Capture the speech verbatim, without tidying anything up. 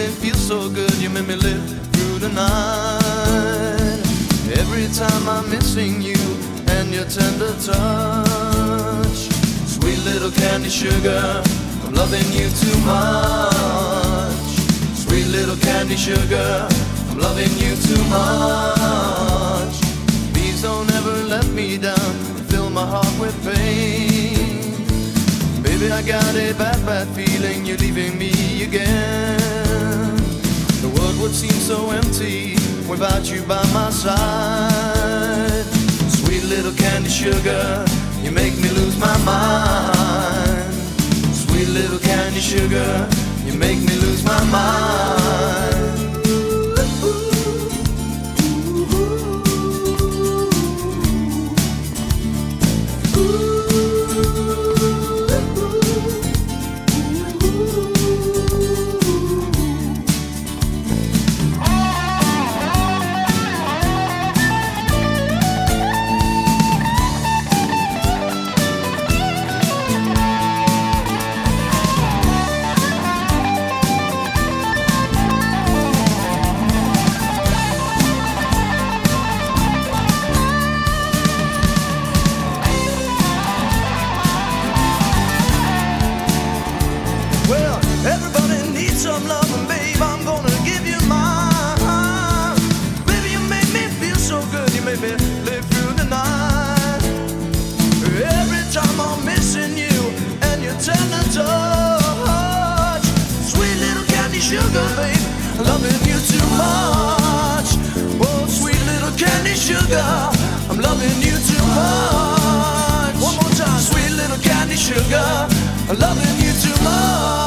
feel so good. You make me live through the night. Every time I'm missing you and your tender touch. Sweet little candy sugar, I'm loving you too much. Sweet little candy sugar, I'm loving you too much. Please don't ever let me down, fill my heart with pain. Baby, I got a bad, bad feeling you're leaving me again. The world would seem so empty without you by my side. Sweet little candy sugar, you make me lose my mind. Sweet little candy sugar, you make me lose my mind. Everybody needs some love, and babe, I'm gonna give you mine. Baby, you make me feel so good, you make me live through the night. Every time I'm missing you and your tender touch. Sweet little candy sugar, babe, loving you too much. Oh, sweet little candy sugar, I'm loving you too much. One more time, sweet little candy sugar, I'm loving you too much.